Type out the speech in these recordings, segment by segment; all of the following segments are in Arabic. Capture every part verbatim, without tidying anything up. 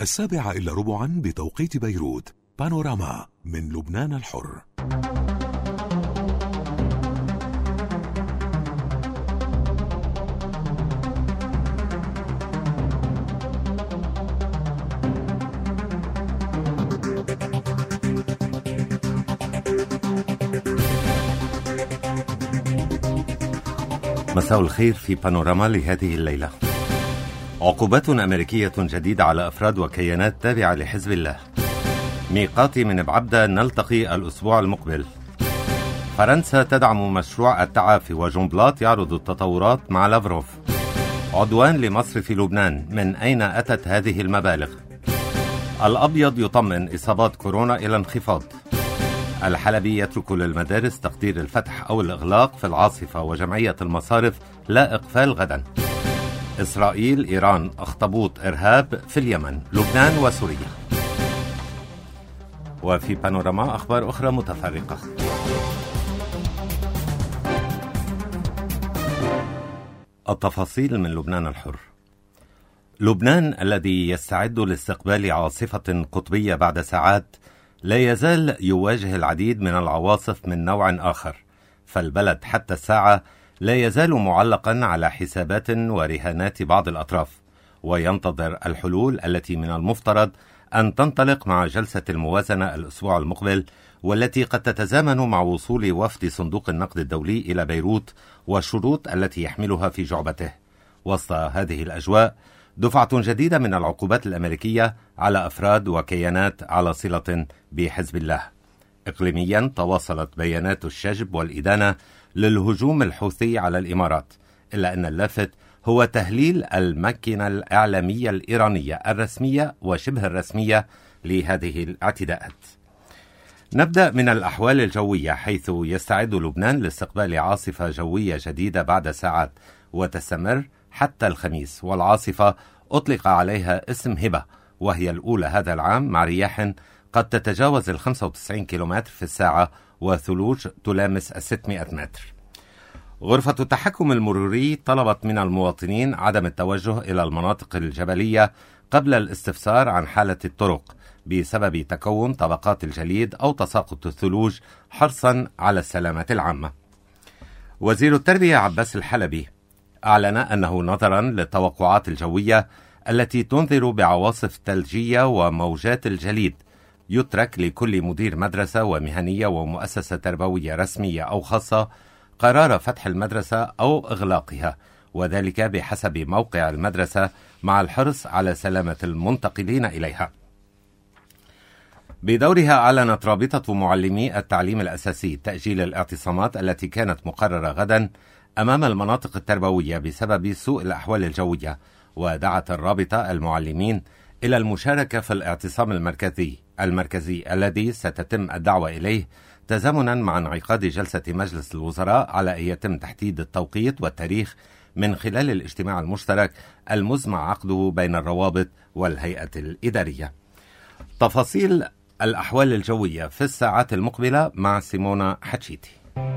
السابعة إلا ربعا بتوقيت بيروت. بانوراما من لبنان الحر. مساء الخير في بانوراما لهذه الليلة. عقوبات أمريكية جديدة على أفراد وكيانات تابعة لحزب الله. ميقاتي من بعبدة نلتقي الأسبوع المقبل. فرنسا تدعم مشروع التعافي، وجون بلاط يعرض التطورات مع لافروف. عدوان لمصر في لبنان، من أين أتت هذه المبالغ؟ الأبيض يطمن إصابات كورونا إلى انخفاض. الحلبي يترك للمدارس تقدير الفتح أو الإغلاق في العاصفة، وجمعية المصارف لا إقفال غدا. إسرائيل إيران أخطبوط إرهاب في اليمن، لبنان وسوريا. وفي بانوراما أخبار أخرى متفرقة. التفاصيل من لبنان الحر. لبنان الذي يستعد لاستقبال عاصفة قطبية بعد ساعات لا يزال يواجه العديد من العواصف من نوع آخر، فالبلد حتى الساعة لا يزال معلقا على حسابات ورهانات بعض الأطراف، وينتظر الحلول التي من المفترض أن تنطلق مع جلسة الموازنة الأسبوع المقبل، والتي قد تتزامن مع وصول وفد صندوق النقد الدولي إلى بيروت والشروط التي يحملها في جعبته. وسط هذه الأجواء دفعة جديدة من العقوبات الأمريكية على أفراد وكيانات على صلة بحزب الله. إقليميا تواصلت بيانات الشجب والإدانة للهجوم الحوثي على الإمارات، إلا أن اللافت هو تهليل الماكينة الإعلامية الإيرانية الرسمية وشبه الرسمية لهذه الاعتداءات. نبدأ من الأحوال الجوية، حيث يستعد لبنان لاستقبال عاصفة جوية جديدة بعد ساعات وتستمر حتى الخميس، والعاصفة أطلق عليها اسم هبة، وهي الأولى هذا العام، مع رياح قد تتجاوز ال خمسة وتسعين كيلومتر في الساعة وثلوج تلامس ستمائة متر. غرفة التحكم المروري طلبت من المواطنين عدم التوجه إلى المناطق الجبلية قبل الاستفسار عن حالة الطرق بسبب تكون طبقات الجليد أو تساقط الثلوج، حرصا على السلامة العامة. وزير التربية عباس الحلبي أعلن أنه نظرا للتوقعات الجوية التي تنذر بعواصف ثلجية وموجات الجليد، يترك لكل مدير مدرسة ومهنية ومؤسسة تربوية رسمية أو خاصة قرار فتح المدرسة أو إغلاقها، وذلك بحسب موقع المدرسة مع الحرص على سلامة المنتقلين إليها. بدورها أعلنت رابطة معلمي التعليم الأساسي تأجيل الاعتصامات التي كانت مقررة غدا أمام المناطق التربوية بسبب سوء الأحوال الجوية، ودعت الرابطة المعلمين إلى المشاركة في الاعتصام المركزي المركزي الذي ستتم الدعوة إليه تزامنا مع انعقاد جلسة مجلس الوزراء، على أن يتم تحديد التوقيت والتاريخ من خلال الاجتماع المشترك المزمع عقده بين الروابط والهيئة الإدارية. تفاصيل الأحوال الجوية في الساعات المقبلة مع سيمونا حتشيتي.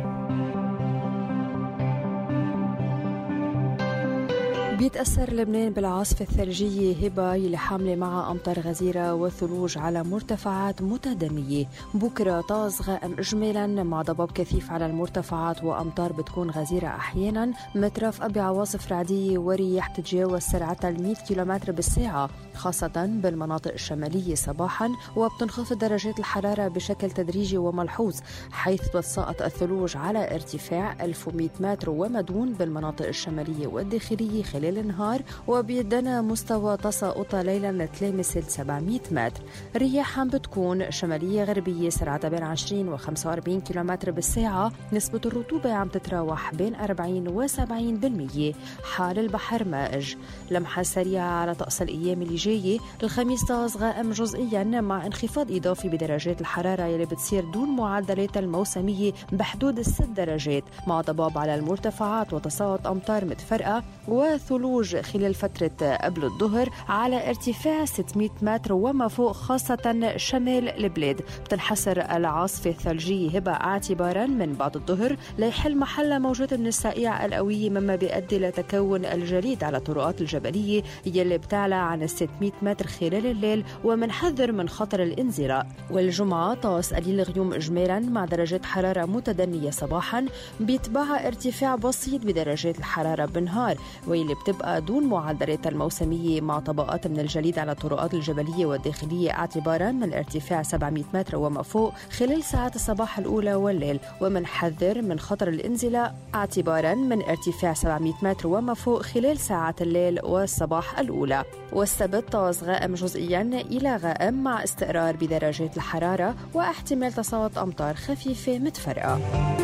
بيتأثر لبنان بالعاصفة الثلجية هبة اللي حاملة معها أمطار غزيرة وثلوج على مرتفعات متدنية. بكرة طقس غائم إجمالا مع ضباب كثيف على المرتفعات وأمطار بتكون غزيرة أحيانا، مترافقة بعواصف رعدية ورياح تتجاوز سرعتها المئة كيلومتر بالساعة، خاصة بالمناطق الشمالية صباحا، وبتنخفض درجات الحرارة بشكل تدريجي وملحوظ، حيث تتساقط الثلوج على ارتفاع ألف ومئة متر وما دون بالمناطق الشمالية والداخلية خلال النهار، وبيدنا مستوى تساقطها ليلا تلامس سبعمئة متر. رياح عم بتكون شمالية غربية سرعتها بين عشرين وخمسة وأربعين كيلومتر بالساعة، نسبة الرطوبة عم تتراوح بين أربعين وسبعين بالمية. حال البحر مائج. لمحة سريعة على طقس الأيام اللي جاية. الخميس طقس غائم جزئيا مع انخفاض إضافي بدرجات الحرارة يلي بتصير دون معدلات الموسمية بحدود الست درجات، مع ضباب على المرتفعات وتساقط أمطار متفرقة وثلوج والثلوج خلال فترة قبل الظهر على ارتفاع ستمائة متر وما فوق، خاصة شمال البلاد. بتنحسر العاصفة الثلجية هبة اعتبارا من بعد الظهر ليحل محل موجات من السقيع القوية، مما بيؤدي لتكون الجليد على الطرقات الجبلية يلي بتعلى عن ستمائة متر خلال الليل، ومنحذر من خطر الانزلاق. والجمعة طقس قليل غيوم إجمالا مع درجات حرارة متدنية صباحا، بيتبعها ارتفاع بسيط بدرجات الحرارة بالنهار، واللي بتبقى دون معدلات الموسمية مع طبقات من الجليد على الطرقات الجبلية والداخلية اعتبارا من ارتفاع سبعمائة متر وما فوق خلال ساعات الصباح الأولى والليل، ومنحذر من خطر الانزلاق اعتبارا من ارتفاع سبعمائة متر وما فوق خلال ساعات الليل والصباح الأولى. والسبت طقس غائم جزئيا إلى غائم مع استقرار بدرجات الحرارة واحتمال تساقط أمطار خفيفة متفرقة.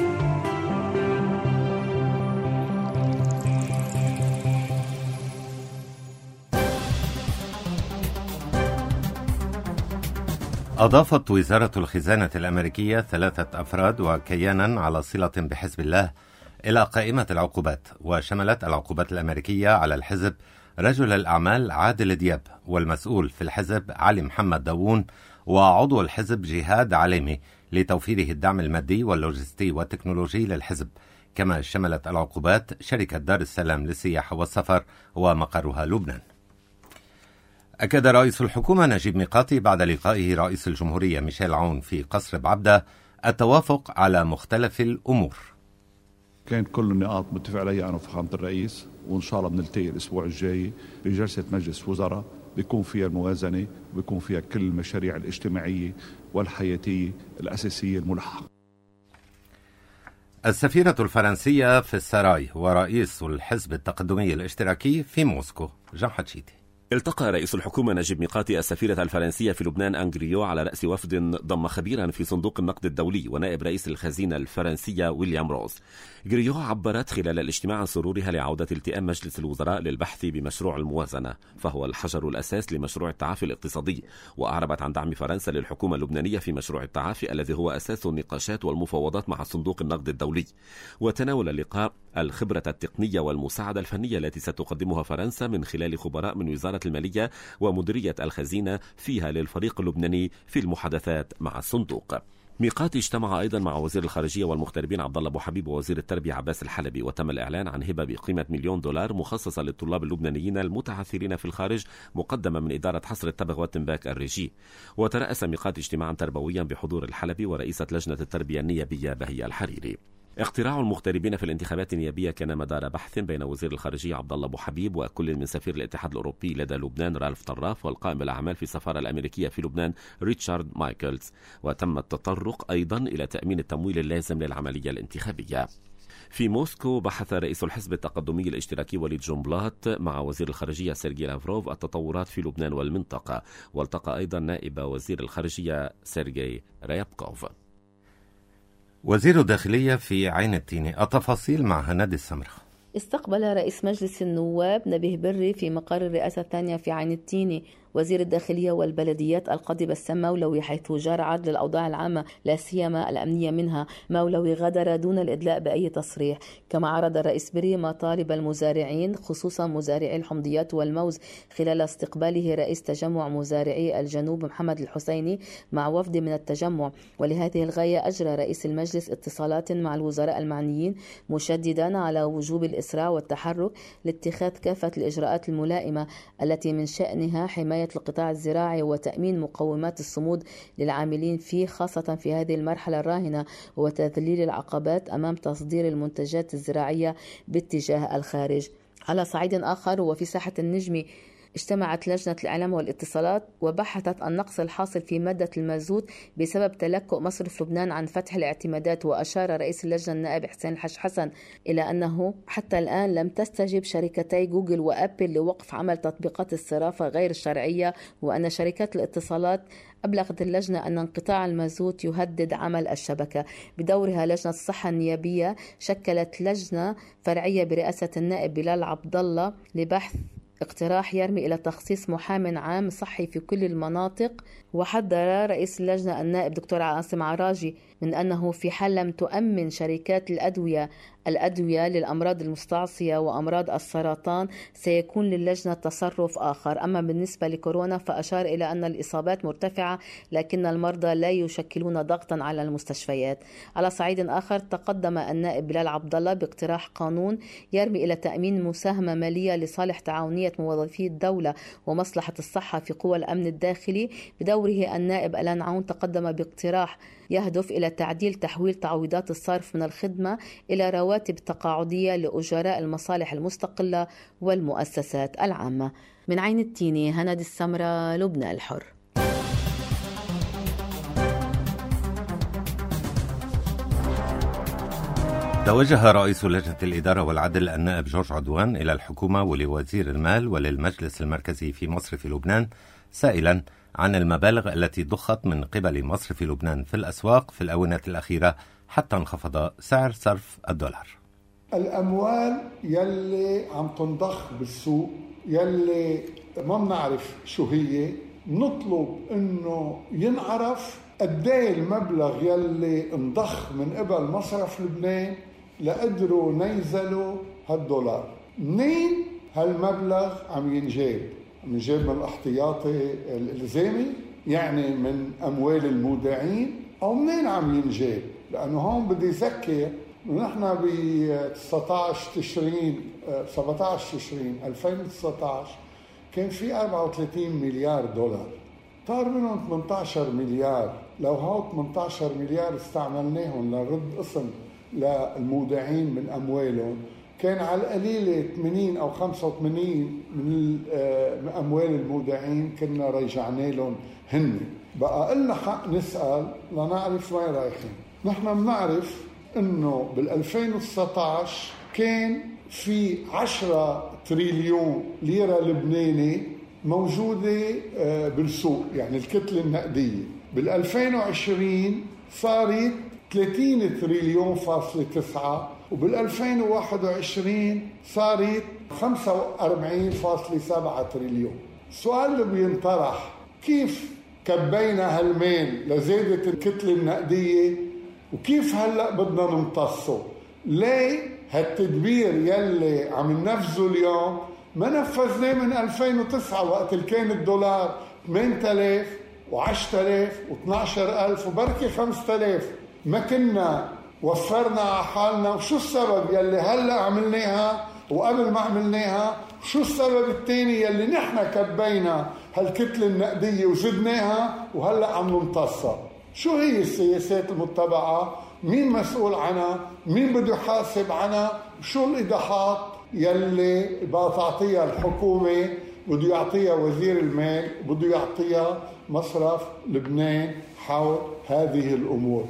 أضافت وزارة الخزانة الأمريكية ثلاثة أفراد وكيانا على صلة بحزب الله إلى قائمة العقوبات، وشملت العقوبات الأمريكية على الحزب رجل الأعمال عادل دياب، والمسؤول في الحزب علي محمد داوون، وعضو الحزب جهاد عليمي لتوفيره الدعم المادي واللوجستي والتكنولوجي للحزب. كما شملت العقوبات شركة دار السلام للسياحة والسفر ومقرها لبنان. أكد رئيس الحكومة نجيب ميقاتي بعد لقائه رئيس الجمهورية ميشيل عون في قصر بعبدة التوافق على مختلف الأمور. كانت كل النقاط متفق عليها أنا وفخامة الرئيس، وإن شاء الله بنلتقي الأسبوع الجاي بجلسة مجلس وزراء بيكون فيها الموازنة وبيكون فيها كل المشاريع الاجتماعية والحياتية الأساسية الملحقة. السفيرة الفرنسية في السراي ورئيس الحزب التقدمي الاشتراكي في موسكو جان حتشيتي. التقى رئيس الحكومة نجيب ميقاتي السفيرة الفرنسية في لبنان أنغريو على رأس وفد ضم خبيرا في صندوق النقد الدولي ونائب رئيس الخزينة الفرنسية ويليام روز. غريو عبرت خلال الاجتماع عن سرورها لعودة التئام مجلس الوزراء للبحث بمشروع الموازنة، فهو الحجر الأساس لمشروع التعافي الاقتصادي، وأعربت عن دعم فرنسا للحكومة اللبنانية في مشروع التعافي الذي هو أساس النقاشات والمفاوضات مع صندوق النقد الدولي. وتناول اللقاء الخبرة التقنية والمساعدة الفنية التي ستقدمها فرنسا من خلال خبراء من وزارة المالية ومديرية الخزينة فيها للفريق اللبناني في المحادثات مع الصندوق. ميقاتي اجتمع أيضا مع وزير الخارجية والمغتربين عبد الله أبو حبيب ووزير التربية عباس الحلبي، وتم الإعلان عن هبة بقيمة مليون دولار مخصصة للطلاب اللبنانيين المتعثرين في الخارج، مقدمة من إدارة حصر التبغ والتنباك الريجي. وترأس ميقاتي اجتماعا تربويا بحضور الحلبي ورئيسة لجنة التربية النيابية بهية الحريري. اقتراع المغتربين في الانتخابات النيابية كان مدار بحث بين وزير الخارجية عبد الله أبو حبيب وكل من سفير الاتحاد الأوروبي لدى لبنان رالف طراف والقائم بالأعمال في السفارة الأمريكية في لبنان ريتشارد مايكلز. وتم التطرق أيضا إلى تأمين التمويل اللازم للعملية الانتخابية. في موسكو بحث رئيس الحزب التقدمي الاشتراكي وليد جنبلاط مع وزير الخارجية سيرجي لافروف التطورات في لبنان والمنطقة، والتقى أيضا نائب وزير الخارجية سيرجي ريابكوف. وزير الداخلية في عين التيني، التفاصيل مع هنادي السمرة. استقبل رئيس مجلس النواب نبيه بري في مقر الرئاسة الثانية في عين التيني وزير الداخلية والبلديات القاضي بسام مولوي، حيث جار عرض للأوضاع العامة لا سيما الأمنية منها. مولوي غادر دون الإدلاء بأي تصريح. كما عرض الرئيس بري مطالب المزارعين خصوصا مزارعي الحمضيات والموز خلال استقباله رئيس تجمع مزارعي الجنوب محمد الحسيني مع وفد من التجمع. ولهذه الغاية أجرى رئيس المجلس اتصالات مع الوزراء المعنيين مشددا على وجوب الإسراع والتحرك لاتخاذ كافة الإجراءات الملائمة التي من شأنها حماية القطاع الزراعي وتأمين مقومات الصمود للعاملين فيه، خاصة في هذه المرحلة الراهنة، وتذليل العقبات أمام تصدير المنتجات الزراعية باتجاه الخارج. على صعيد آخر وفي ساحة النجمي، اجتمعت لجنة الإعلام والاتصالات وبحثت النقص الحاصل في مادة المازوت بسبب تلكؤ مصرف لبنان عن فتح الاعتمادات. وأشار رئيس اللجنة النائب حسين الحج حسن إلى أنه حتى الآن لم تستجب شركتي جوجل وأبل لوقف عمل تطبيقات الصرافة غير الشرعية، وأن شركات الاتصالات أبلغت اللجنة أن انقطاع المازوت يهدد عمل الشبكة. بدورها لجنة الصحة النيابية شكلت لجنة فرعية برئاسة النائب بلال عبد الله لبحث اقتراح يرمي إلى تخصيص محام عام صحي في كل المناطق. وحذر رئيس اللجنة النائب دكتور عاصم عراجي من أنه في حال لم تؤمن شركات الأدوية الأدوية للأمراض المستعصية وأمراض السرطان سيكون للجنة تصرف آخر. أما بالنسبة لكورونا فأشار إلى أن الإصابات مرتفعة لكن المرضى لا يشكلون ضغطا على المستشفيات. على صعيد آخر تقدم النائب بلال عبد الله باقتراح قانون يرمي إلى تأمين مساهمة مالية لصالح تعاونية موظفي الدولة ومصلحة الصحة في قوى الأمن الداخلي. بدوره النائب ألان عون تقدم باقتراح يهدف إلى تعديل تحويل تعويضات الصرف من الخدمة إلى رواتب تقاعدية لأجراء المصالح المستقلة والمؤسسات العامة. من عين التيني، هند السمرة، لبنان الحر. توجه رئيس لجنة الإدارة والعدل النائب جورج عدوان إلى الحكومة ولوزير المال وللمجلس المركزي في مصرف لبنان سائلا عن المبالغ التي ضخت من قبل مصرف لبنان في الأسواق في الآونة الأخيرة حتى انخفض سعر صرف الدولار. الأموال يلي عم تنضخ بالسوق يلي ما بنعرف شو هي، نطلب إنه ينعرف قديه المبلغ يلي انضخ من قبل مصرف لبنان لقدروا نيزلوا هالدولار. منين هالمبلغ عم ينجاب؟ عم ينجاب من الاحتياطي الالزامي، يعني من اموال المودعين، او منين عم ينجاب؟ لانه هون بدي اذكر نحن ب تسعة عشر تشرين سبعة عشر تشرين ألفين وتسعة عشر كان في أربعة وثلاثين مليار دولار، طار منهم ثمانية عشر مليار. لو هاو ثمانية عشر مليار استعملناهم لنرد قسم للمودعين من أموالهم، كان على القليلة ثمانين أو خمسة وثمانين من أموال المودعين كنا رجعنا لهم هن. بقى قلنا حق نسأل لنعرف وين رايحين. نحن بنعرف إنه بالألفين وتسعة عشر كان في عشرة تريليون ليرة لبناني موجودة بالسوق، يعني الكتلة النقدية. بالألفين وعشرين صارت ثلاثين تريليون فاصلة تسعة، وبالألفين وواحد وعشرين صارت خمسة وأربعين فاصلة سبعة تريليون. السؤال اللي بينطرح كيف كبينا هالمال لزيادة الكتلة النقدية وكيف هلأ بدنا نمتصه؟ ليه هالتدبير يلي عم ننفذه اليوم ما نفذناه من ألفين وتسعة وقت اللي كان الدولار ثمانية آلاف وعشرة آلاف واثناشر ألف وبركي خمسة آلاف؟ ما كنا وفرنا على حالنا. وشو السبب يلي هلأ عملناها وقبل ما عملناها؟ شو السبب الثاني يلي نحن كبينا هالكتلة النقدية وزدناها وهلأ عم نمتصها؟ شو هي السياسات المتبعة؟ مين مسؤول عنها؟ مين بده يحاسب عنها؟ شو الإيضاحات يلي بقى تعطيها الحكومة؟ بده يعطيها وزير المال، بده يعطيها مصرف لبنان حول هذه الأمور.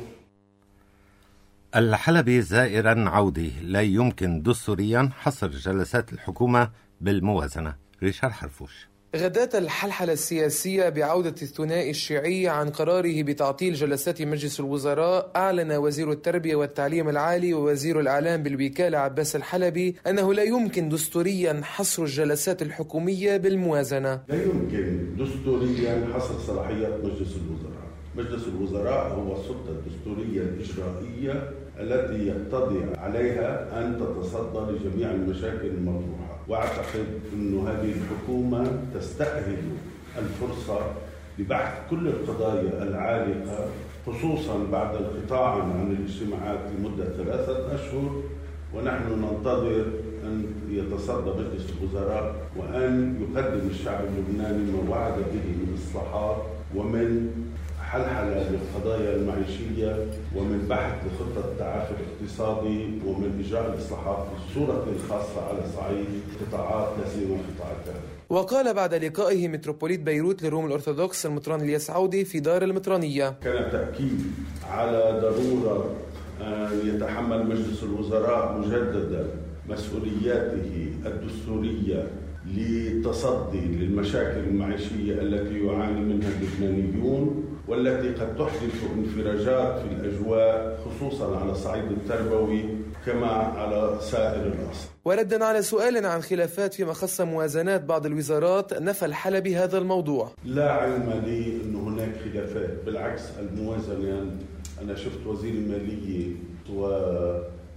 الحلبي زائرا عودي: لا يمكن دستوريا حصر جلسات الحكومة بالموازنة. ريشار حرفوش. غداة الحلحلة السياسية بعودة الثنائي الشيعي عن قراره بتعطيل جلسات مجلس الوزراء، أعلن وزير التربية والتعليم العالي ووزير الإعلام بالوكالة عباس الحلبي أنه لا يمكن دستوريا حصر الجلسات الحكومية بالموازنة. لا يمكن دستوريا حصر صلاحيات مجلس الوزراء. مجلس الوزراء هو السلطة الدستورية الإجرائية التي يقتضي عليها أن تتصدى لجميع المشاكل المطروحة، وأعتقد أن هذه الحكومة تستأهل الفرصة لبحث كل القضايا العالقة، خصوصا بعد انقطاع عن الاجتماعات لمدة ثلاثة أشهر، ونحن ننتظر أن يتصدى مجلس الوزراء وأن يقدم الشعب اللبناني ما وعد به من إصلاحات ومن حلحلة للقضايا المعيشية ومن بحث لخطة التعافي الاقتصادي ومن إجراء الإصلاحات بالصورة الخاصة على صعيد قطاعات لا سيما قطاع الكهرباء. وقال بعد لقائه متروبوليت بيروت للروم الأرثوذكس المطران الياس عودي في دار المطرانية: كان تأكيد على ضرورة أن يتحمل مجلس الوزراء مجددا مسؤولياته الدستورية للتصدي للمشاكل المعيشية التي يعاني منها اللبنانيون والتي قد تحدث انفراجات في الأجواء خصوصا على الصعيد التربوي كما على سائر الأصل. وردا على سؤال عن خلافات فيما خص موازنات بعض الوزارات، نفى الحلبي هذا الموضوع. لا علم لي أن هناك خلافات، بالعكس الموازنة أنا شفت وزير المالية و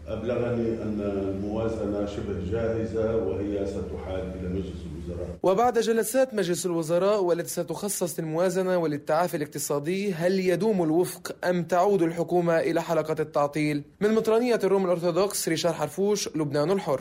أبلغني أن الموازنة شبه جاهزة وهي ستحال إلى مجلس الوزراء. وبعد جلسات مجلس الوزراء والتي ستخصص للموازنة وللتعافي الاقتصادي، هل يدوم الوفق أم تعود الحكومة إلى حلقة التعطيل؟ من مطرانية الروم الأرثوذكس، ريشار حرفوش، لبنان الحر.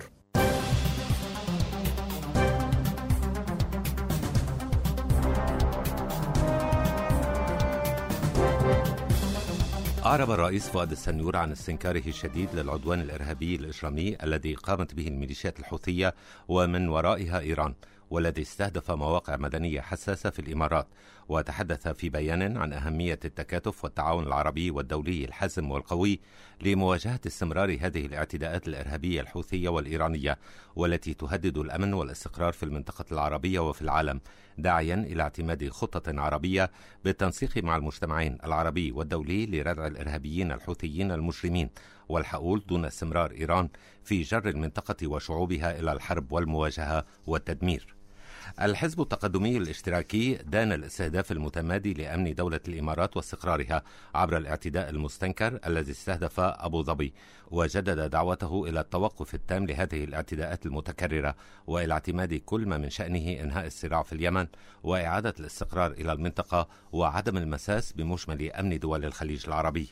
أعرب الرئيس فؤاد السنيور عن استنكاره الشديد للعدوان الإرهابي الإجرامي الذي قامت به الميليشيات الحوثية ومن ورائها إيران، والذي استهدف مواقع مدنية حساسة في الإمارات. وتحدث في بيان عن أهمية التكاتف والتعاون العربي والدولي الحازم والقوي لمواجهة استمرار هذه الاعتداءات الإرهابية الحوثية والإيرانية، والتي تهدد الأمن والاستقرار في المنطقة العربية وفي العالم، داعيا إلى اعتماد خطة عربية بالتنسيق مع المجتمعين العربي والدولي لردع الإرهابيين الحوثيين المجرمين والحقول دون استمرار إيران في جر المنطقة وشعوبها إلى الحرب والمواجهة والتدمير. الحزب التقدمي الاشتراكي دان الاستهداف المتمادي لأمن دولة الإمارات واستقرارها عبر الاعتداء المستنكر الذي استهدف أبو ظبي، وجدد دعوته إلى التوقف التام لهذه الاعتداءات المتكررة وإلى اعتماد كل ما من شأنه إنهاء الصراع في اليمن وإعادة الاستقرار إلى المنطقة وعدم المساس بمجمل أمن دول الخليج العربي.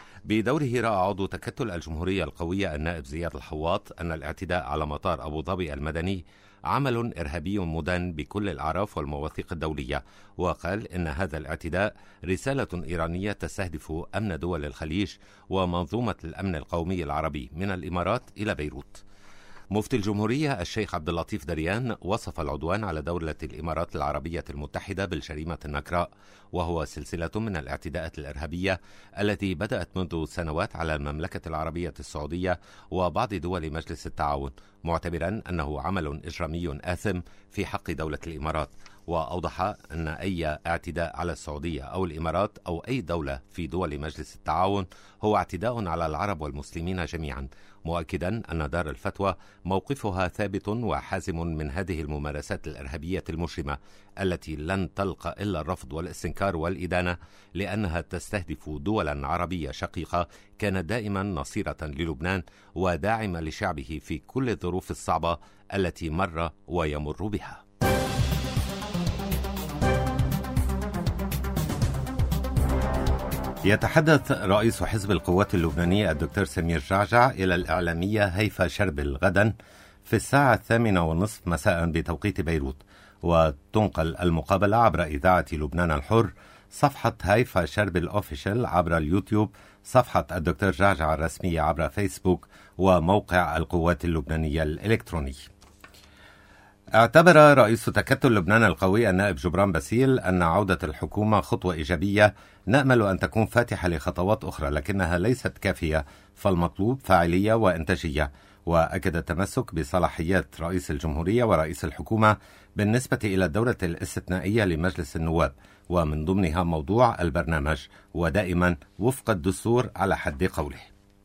بدوره رأى عضو تكتل الجمهورية القوية النائب زياد الحواط أن الاعتداء على مطار أبو ظبي المدني عمل إرهابي مدان بكل الأعراف والمواثيق الدولية، وقال إن هذا الاعتداء رسالة إيرانية تستهدف أمن دول الخليج ومنظومة الأمن القومي العربي من الإمارات إلى بيروت. مفتي الجمهورية الشيخ عبد اللطيف دريان وصف العدوان على دولة الإمارات العربية المتحدة بالجريمة النكراء، وهو سلسلة من الاعتداءات الإرهابية التي بدأت منذ سنوات على المملكة العربية السعودية وبعض دول مجلس التعاون، معتبرا أنه عمل إجرامي آثم في حق دولة الإمارات. وأوضح أن أي اعتداء على السعودية أو الإمارات أو أي دولة في دول مجلس التعاون هو اعتداء على العرب والمسلمين جميعا، مؤكدا أن دار الفتوى موقفها ثابت وحازم من هذه الممارسات الإرهابية المجرمة التي لن تلقى إلا الرفض والاستنكار والإدانة، لأنها تستهدف دولا عربية شقيقة كانت دائما نصيرة للبنان وداعمة لشعبه في كل الظروف الصعبة التي مر ويمر بها. يتحدث رئيس حزب القوات اللبنانية الدكتور سمير جعجع إلى الإعلامية هيفا شربل غدا في الساعة الثامنة والنصف مساء بتوقيت بيروت، وتنقل المقابلة عبر إذاعة لبنان الحر، صفحة هيفا شربل أوفيشال عبر اليوتيوب، صفحة الدكتور جعجع الرسمية عبر فيسبوك، وموقع القوات اللبنانية الإلكتروني. اعتبر رئيس تكتل لبنان القوي النائب جبران باسيل أن عودة الحكومة خطوة إيجابية نأمل أن تكون فاتحة لخطوات أخرى، لكنها ليست كافية، فالمطلوب فاعلية وإنتاجية. وأكد التمسك بصلاحيات رئيس الجمهورية ورئيس الحكومة بالنسبة إلى الدورة الاستثنائية لمجلس النواب، ومن ضمنها موضوع البرنامج، ودائما وفق الدستور على حد قوله.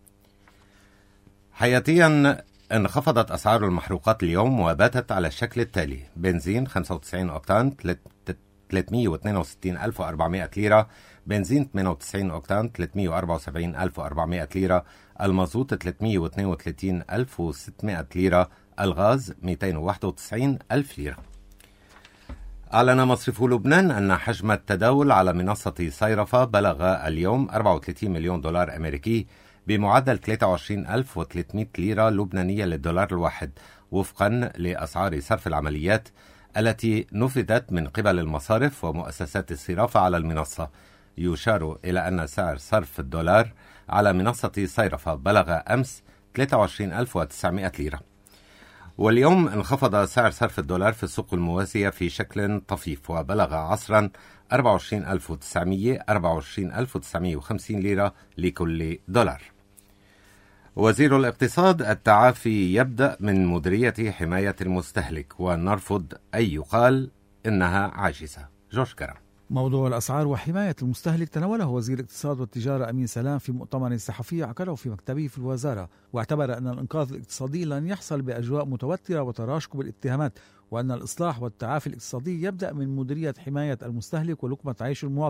حياتيا انخفضت أسعار المحروقات اليوم وباتت على الشكل التالي: بنزين خمسة وتسعين أوكتان ثلاثمئة واثنين وستين ألف وأربعمئة ليرة، بنزين ثمانية وتسعين أوكتان ثلاثمئة وأربعة وسبعين ألف وأربعمئة ليرة، المازوت ثلاثمئة واثنين وثلاثين ألف وستمئة ليرة، الغاز مئتين وواحد وتسعين ألف ليرة. أعلن مصرف لبنان أن حجم التداول على منصة صيرفة بلغ اليوم أربعة وثلاثين مليون دولار أمريكي بمعدل ثلاثة وعشرين ألف وثلاثمئة ليرة لبنانية للدولار الواحد، وفقا لأسعار صرف العمليات التي نفذت من قبل المصارف ومؤسسات الصرافة على المنصة. يشار إلى أن سعر صرف الدولار على منصة صيرفة بلغ أمس ثلاثة وعشرين ألف وتسعمئة ليرة. واليوم انخفض سعر صرف الدولار في السوق الموازية في شكل طفيف، وبلغ عصرا أربعة وعشرين ألف وتسعمئة أربعة وعشرين ألف وتسعمئة وخمسين ليرة لكل دولار. وزير الاقتصاد: التعافي يبدأ من مديرية حماية المستهلك، ونرفض أن يقال إنها عاجزة. جورج كرم. موضوع الأسعار وحماية المستهلك تناوله وزير الاقتصاد والتجارة أمين سلام في مؤتمر صحفي عقده في مكتبه في الوزارة، واعتبر أن الإنقاذ الاقتصادي لن يحصل بأجواء متوترة وتراشق الاتهامات، وأن الإصلاح والتعافي الاقتصادي يبدأ من مديرية حماية المستهلك ولقمة عيش المواطن،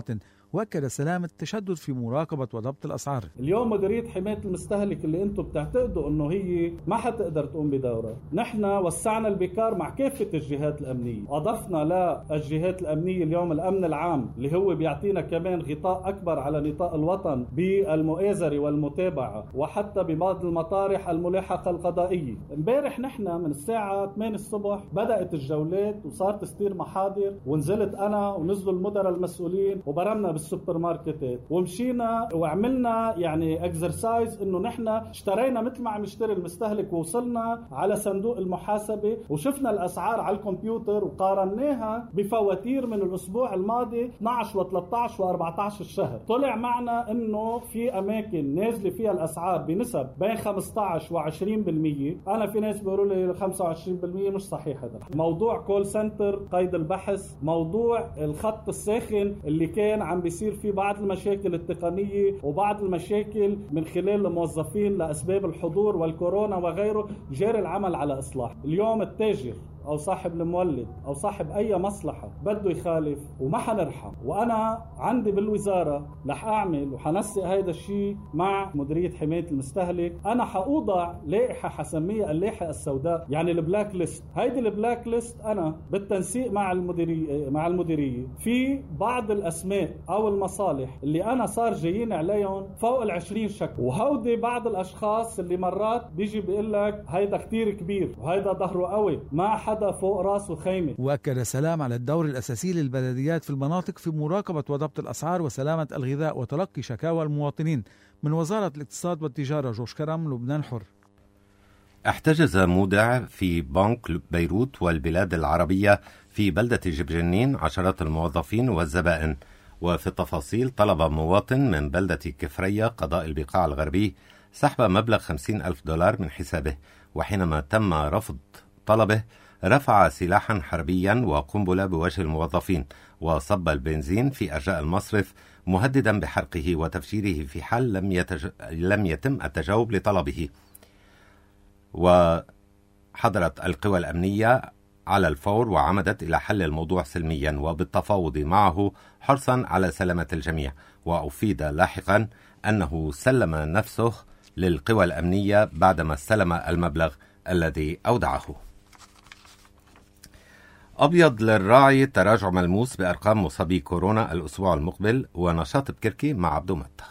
وأكد سلام التشدد في مراقبة وضبط الأسعار. اليوم مديرية حماية المستهلك اللي انتم بتعتقدوا انه هي ما حتقدر تقوم بدورها، نحن وسعنا البكار مع كافة الجهات الأمنية، أضفنا للجهات الأمنية اليوم الأمن العام اللي هو بيعطينا كمان غطاء أكبر على نطاق الوطن بالمؤازرة والمتابعة، وحتى ببعض المطارح الملاحقة القضائية. امبارح نحن من الساعة ثمانية الصبح بدأت الجولات وصار تستير محاضر، ونزلت أنا ونزلوا المدراء المسؤولين وبرمنا بالسوبر ماركتات ومشينا وعملنا يعني اكزرسايز انه نحن اشترينا مثل ما عم يشتري المستهلك، ووصلنا على صندوق المحاسبة وشفنا الأسعار على الكمبيوتر وقارناها بفواتير من الأسبوع الماضي اثني عشر وثلاثة عشر وأربعة عشر الشهر. طلع معنا انه في اماكن نازله فيها الاسعار بنسب بين خمسة عشر وعشرين بالمية. انا في ناس بيقولوا لي خمسة وعشرين بالمية، مش صحيح هذا. موضوع كول سنتر، قيد البحث، موضوع الخط الساخن اللي كان عم بيصير فيه بعض المشاكل التقنيه وبعض المشاكل من خلال الموظفين لاسباب الحضور والكورونا وغيره، جاري العمل على اصلاح. اليوم التاجر أو صاحب المولد أو صاحب أي مصلحة بده يخالف وما حنرحم، وأنا عندي بالوزارة رح أعمل وحنسق هذا الشيء مع مديرية حماية المستهلك. أنا حأوضع لائحة حسمية اللائحة السوداء، يعني البلاك ليست. هيدي البلاك ليست أنا بالتنسيق مع المديرية مع المديرية في بعض الأسماء أو المصالح اللي أنا صار جايين عليهم فوق العشرين شكوى، وهودي بعض الأشخاص اللي مرات بيجي بيقول لك هيدا كتير كبير وهيدا ظهره قوي، ما حدا فوق راسه خيمة. وأكد سلام على الدور الأساسي للبلديات في المناطق في مراقبة وضبط الأسعار وسلامة الغذاء وتلقي شكاوى المواطنين. من وزارة الاقتصاد والتجارة، جوش كرم، لبنان الحر. احتجز مودع في بنك بيروت والبلاد العربية في بلدة جبجنين عشرات الموظفين والزبائن. وفي التفاصيل، طلب مواطن من بلدة كفرية قضاء البقاع الغربي سحب مبلغ خمسين ألف دولار من حسابه، وحينما تم رفض طلبه رفع سلاحا حربيا وقنبلة بوجه الموظفين وصب البنزين في أرجاء المصرف، مهددا بحرقه وتفجيره في حال لم, يتج... لم يتم التجاوب لطلبه. وحضرت القوى الأمنية على الفور وعمدت إلى حل الموضوع سلميا وبالتفاوض معه حرصا على سلامة الجميع. وأفيد لاحقا أنه سلم نفسه للقوى الأمنية بعدما استلم المبلغ الذي أودعه. أبيض للراعي، تراجع ملموس بأرقام مصابي كورونا الأسبوع المقبل. ونشاط بكركي مع عبدو متى.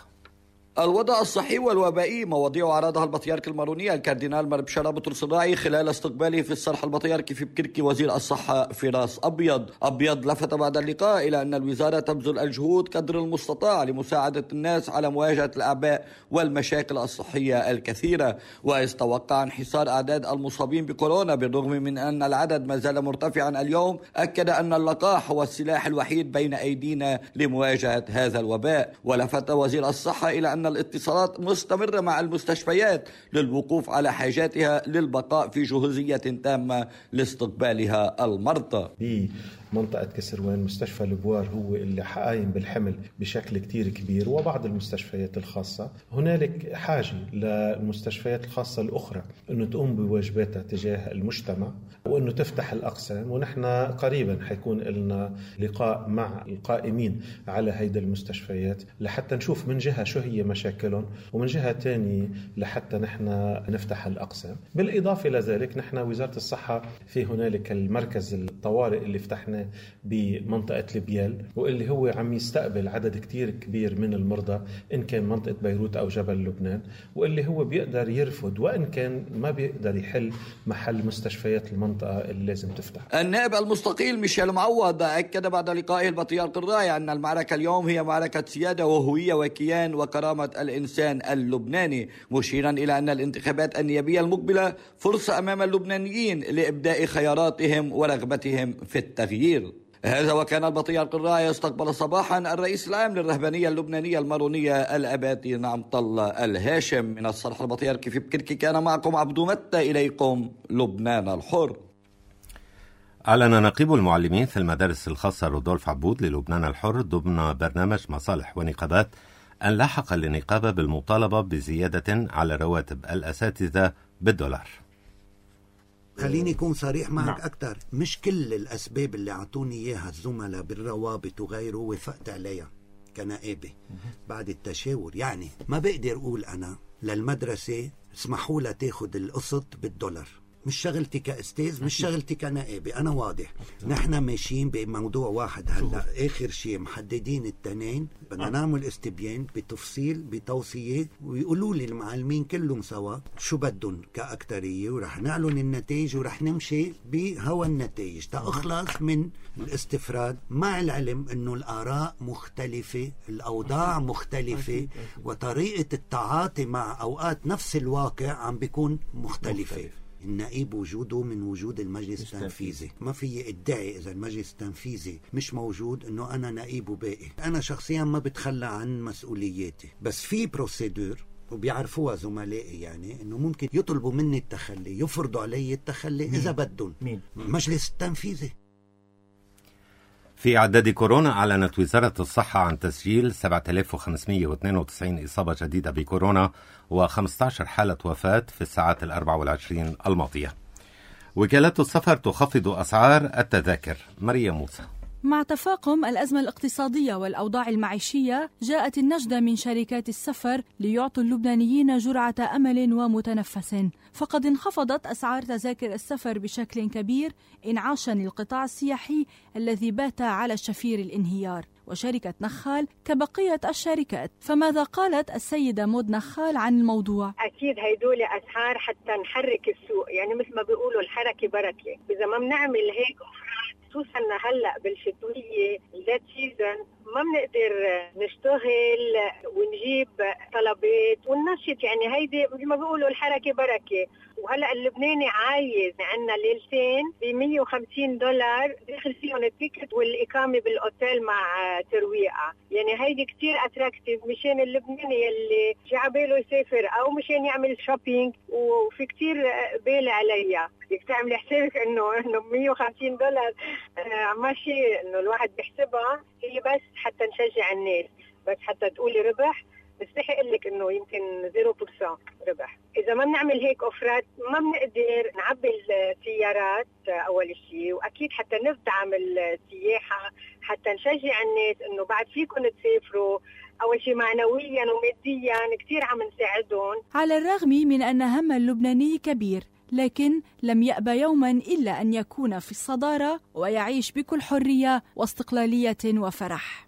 الوضع الصحي والوبائي مواضيع عرضها البطريرك الماروني الكاردينال مربشارة بطرس الراعي خلال استقباله في الصرح البطريركي في بكركي وزير الصحة فراس أبيض. أبيض لفت بعد اللقاء إلى أن الوزارة تبذل الجهود قدر المستطاع لمساعدة الناس على مواجهة الأعباء والمشاكل الصحية الكثيرة، وإذ توقع انحسار أعداد المصابين بكورونا بالرغم من أن العدد ما زال مرتفعا اليوم، أكد أن اللقاح هو السلاح الوحيد بين أيدينا لمواجهة هذا الوباء. ولفت وزير الصحة إلى أن الاتصالات مستمرة مع المستشفيات للوقوف على حاجاتها للبقاء في جهوزية تامة لاستقبالها المرضى. منطقة كسروان مستشفى البوار هو اللي قايم بالحمل بشكل كتير كبير، وبعض المستشفيات الخاصة. هنالك حاجة للمستشفيات الخاصة الأخرى أنه تقوم بواجباتها تجاه المجتمع وأنه تفتح الأقسام، ونحن قريبا حيكون لنا لقاء مع القائمين على هيدا المستشفيات لحتى نشوف من جهة شو هي مشاكلهم، ومن جهة تانية لحتى نحن نفتح الأقسام. بالإضافة لذلك نحن وزارة الصحة في هنالك المركز الطوارئ اللي فتحناه بمنطقة لبيال، واللي هو عم يستقبل عدد كتير كبير من المرضى إن كان منطقة بيروت أو جبل لبنان، واللي هو بيقدر يرفض وإن كان ما بيقدر يحل محل مستشفيات المنطقة اللي لازم تفتح. النائب المستقيل ميشيل معوض أكد بعد لقائه البطريرك الراعي أن المعركة اليوم هي معركة سيادة وهوية وكيان وكرامة الإنسان اللبناني، مشيرا إلى أن الانتخابات النيابية المقبلة فرصة أمام اللبنانيين لإبداء خياراتهم ورغبتهم في التغيير. هذا وكان البطريرك الراعي استقبل صباحا الرئيس العام للرهبانية اللبنانية المارونية الأباتي نعمت الله الهاشم. من الصرح البطريركي في بكركي كان معكم عبدو متى، إليكم لبنان الحر. أعلن نقيب المعلمين في المدارس الخاصة رودولف عبود للبنان الحر ضمن برنامج مصالح ونقابات أن لاحق النقابة بالمطالبة بزيادة على رواتب الأساتذة بالدولار. خليني أكون صريح معك نعم. أكتر، مش كل الأسباب اللي عطوني إياها الزملاء بالروابط وغيره وفقت عليها. كنائبة بعد التشاور. يعني ما بقدر أقول أنا للمدرسة اسمحوا لها تاخد القسط بالدولار. مش شغلتي كأستاذ، مش شغلتي كنائبة. أنا واضح نحن ماشيين بموضوع واحد. هلأ آخر شيء محددين التنين، بدنا نعمل استبيان بتفصيل بتوصية، ويقولوا لي المعلمين كلهم سوا شو بدهم كأكترية، ورح نعلن النتائج ورح نمشي بهوا النتائج تأخلص من الاستفراد، مع العلم أنه الآراء مختلفة، الأوضاع مختلفة، وطريقة التعاطي مع أوقات نفس الواقع عم بيكون مختلفة. النائب وجوده من وجود المجلس التنفيذي. ما في ادعي اذا المجلس التنفيذي مش موجود انه انا نائب وباقي. انا شخصيا ما بتخلى عن مسؤولياتي، بس في بروسيدور وبيعرفوها زملائي، يعني انه ممكن يطلبوا مني التخلي، يفرضوا علي التخلي اذا بدهم. المجلس التنفيذي. في عداد كورونا أعلنت وزارة الصحة عن تسجيل سبعة آلاف وخمسمائة واثنين وتسعين إصابة جديدة بكورونا وخمسة عشر حالة وفاة في الساعات الأربع والعشرين الماضية. وكالات السفر تخفض أسعار التذاكر. مريم موسى. مع تفاقم الأزمة الاقتصادية والأوضاع المعيشية، جاءت النجدة من شركات السفر ليعطوا اللبنانيين جرعة أمل ومتنفس، فقد انخفضت أسعار تذاكر السفر بشكل كبير انعاشا للقطاع السياحي الذي بات على شفير الانهيار. وشركة نخال كبقية الشركات، فماذا قالت السيدة مود نخال عن الموضوع؟ أكيد هيدول أسعار حتى نحرك السوق، يعني مثل ما بيقولوا الحركة بركة. إذا ما بنعمل هيك خصوصا هلا بالشتويه الذات سيزن ما بنقدر نشتغل ونجيب طلبات وننشط، يعني هيدي مثل ما بيقولوا الحركه بركه. وهلا اللبناني عايز عندنا ليلتين ب مية وخمسين دولار داخل فيهم التيكت والاقامه بالاوتيل مع ترويقه، يعني هيدي كتير اتراكتيف مشان اللبناني اللي جعباله يسافر او مشان يعمل شوبينج، وفي كتير بال عليها. بدك تعملي حسابك انه انه مية وخمسين دولار آه ماشي انه الواحد بيحسبها هي بس حتى نشجع الناس، بس حتى تقولي ربح بستحق اقول لك انه يمكن صفر بالمية ربح. اذا ما بنعمل هيك اوفرات ما بنقدر نعبي السيارات اول شيء، واكيد حتى ندعم السياحه حتى نشجع الناس انه بعد فيكم تسافروا. اول شيء معنويا وماديا كثير عم نساعدهم. على الرغم من ان هم اللبناني كبير، لكن لم يأبى يوما إلا أن يكون في الصدارة ويعيش بكل حرية واستقلالية وفرح.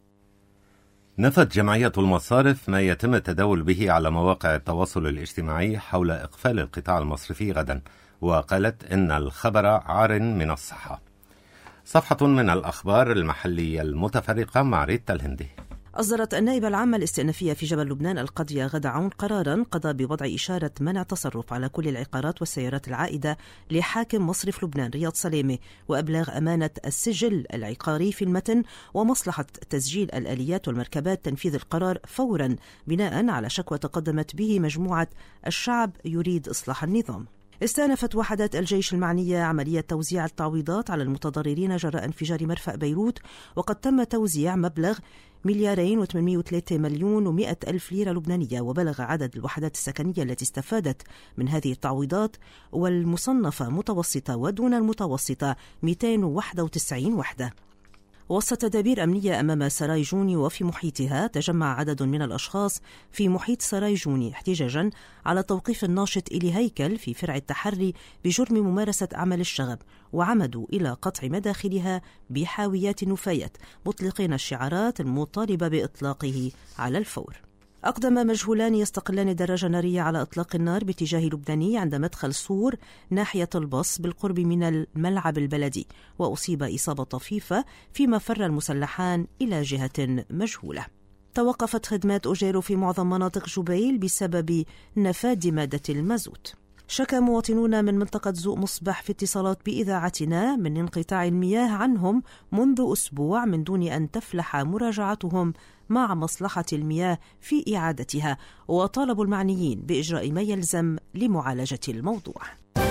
نفت جمعية المصارف ما يتم التداول به على مواقع التواصل الاجتماعي حول إقفال القطاع المصرفي غدا، وقالت إن الخبر عار من الصحة. صفحة من الأخبار المحلية المتفرقة مع ريتا الهندي. أصدرت النائبة العامة الاستئنافية في جبل لبنان القاضية غدا عون قرارا قضى بوضع إشارة منع تصرف على كل العقارات والسيارات العائدة لحاكم مصرف لبنان رياض سلامة، وأبلاغ أمانة السجل العقاري في المتن ومصلحة تسجيل الآليات والمركبات تنفيذ القرار فورا، بناء على شكوى تقدمت به مجموعة الشعب يريد إصلاح النظام. استأنفت وحدات الجيش المعنية عملية توزيع التعويضات على المتضررين جراء انفجار مرفأ بيروت، وقد تم توزيع مبلغ مليارين وثمانمائة وثلاثة مليون ومائة ألف ليرة لبنانية. وبلغ عدد الوحدات السكنية التي استفادت من هذه التعويضات والمصنفة متوسطة ودون المتوسطة مئتين وواحد وتسعين وحدة. وسط تدابير أمنية أمام سراي جوني وفي محيطها، تجمع عدد من الأشخاص في محيط سراي جوني احتجاجا على توقيف الناشط إلي هيكل في فرع التحري بجرم ممارسة أعمال الشغب، وعمدوا إلى قطع مداخلها بحاويات نفايات، مطلقين الشعارات المطالبة بإطلاقه على الفور. أقدم مجهولان يستقلان دراجة نارية على إطلاق النار باتجاه لبناني عند مدخل سور ناحية البص بالقرب من الملعب البلدي، وأصيب إصابة طفيفة، فيما فر المسلحان إلى جهة مجهولة. توقفت خدمات أوجيرو في معظم مناطق جبيل بسبب نفاد مادة المازوت. شكى مواطنون من منطقة زوق مصبح في اتصالات بإذاعتنا من انقطاع المياه عنهم منذ أسبوع من دون أن تفلح مراجعتهم مع مصلحة المياه في إعادتها، وطالبوا المعنيين بإجراء ما يلزم لمعالجة الموضوع.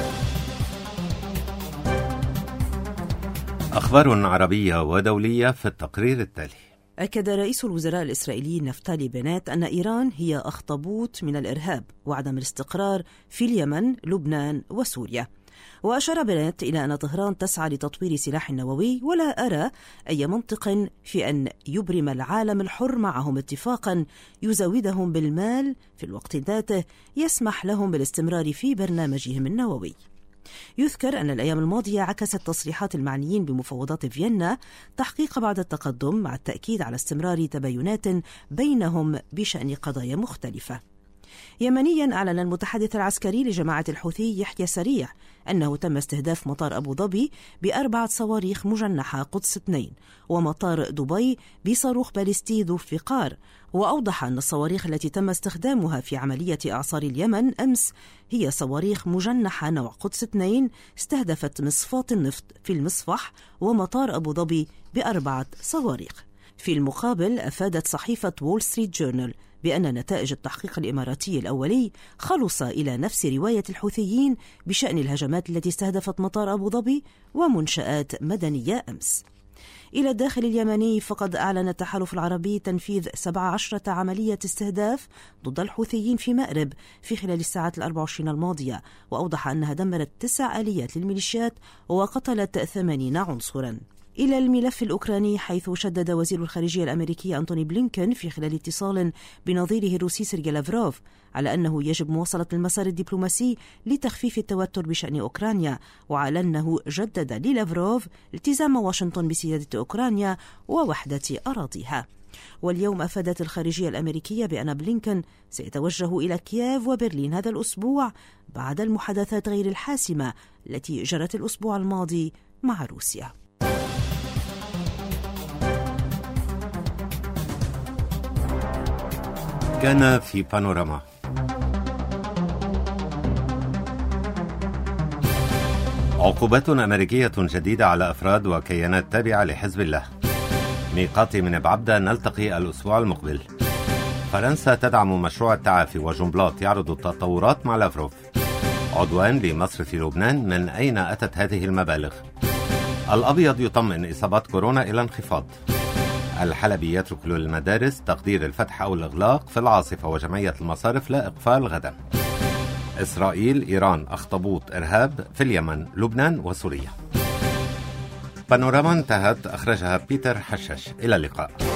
أخبار عربية ودولية في التقرير التالي. أكد رئيس الوزراء الإسرائيلي نفتالي بنات أن إيران هي أخطبوط من الإرهاب وعدم الاستقرار في اليمن، لبنان وسوريا. وأشار بنت إلى أن طهران تسعى لتطوير سلاح نووي، ولا أرى أي منطق في أن يبرم العالم الحر معهم اتفاقا يزودهم بالمال في الوقت ذاته يسمح لهم بالاستمرار في برنامجهم النووي. يذكر أن الأيام الماضية عكست تصريحات المعنيين بمفاوضات فيينا تحقيق بعض التقدم، مع التأكيد على استمرار تباينات بينهم بشأن قضايا مختلفة. يمنيا أعلن المتحدث العسكري لجماعة الحوثي يحيى سريع أنه تم استهداف مطار أبو ظبي بأربعة صواريخ مجنحة قدس اثنين، ومطار دبي بصاروخ باليستي ذو فقار. وأوضح أن الصواريخ التي تم استخدامها في عملية إعصار اليمن أمس هي صواريخ مجنحة نوع قدس اثنين استهدفت مصفات النفط في المصفح ومطار أبو ظبي بأربعة صواريخ. في المقابل أفادت صحيفة وول ستريت جورنال بأن نتائج التحقيق الإماراتي الأولي خلص إلى نفس رواية الحوثيين بشأن الهجمات التي استهدفت مطار أبو ظبي ومنشآت مدنية أمس. إلى الداخل اليمني، فقد أعلن التحالف العربي تنفيذ سبع عشرة عملية استهداف ضد الحوثيين في مأرب في خلال الساعات الأربع وعشرين الماضية، وأوضح أنها دمرت تسع آليات للميليشيات وقتلت ثمانين عنصرا. إلى الملف الأوكراني، حيث شدد وزير الخارجية الأمريكي أنتوني بلينكن في خلال اتصال بنظيره الروسي سيرجي لافروف على أنه يجب مواصلة المسار الدبلوماسي لتخفيف التوتر بشأن أوكرانيا، وعلى أنه جدد للافروف التزام واشنطن بسيادة أوكرانيا ووحدة أراضيها. واليوم أفادت الخارجية الأمريكية بأن بلينكن سيتوجه إلى كييف وبرلين هذا الأسبوع بعد المحادثات غير الحاسمة التي جرت الأسبوع الماضي مع روسيا. كان في بانوراما. عقوبات أمريكية جديدة على أفراد وكيانات تابعة لحزب الله. ميقاتي من بعبدة، نلتقي الأسبوع المقبل. فرنسا تدعم مشروع التعافي، وجنبلاط يعرض التطورات مع لافروف. عدوان لمصرف لبنان، من أين أتت هذه المبالغ؟ الأبيض يطمئن إصابات كورونا إلى انخفاض. الحلبي يترك للمدارس تقدير الفتح أو الإغلاق في العاصفة، وجمعية المصارف لا إقفال غدا. إسرائيل، إيران، أخطبوط إرهاب في اليمن، لبنان وسوريا. بانوراما انتهت، أخرجها بيتر حشاش. إلى اللقاء.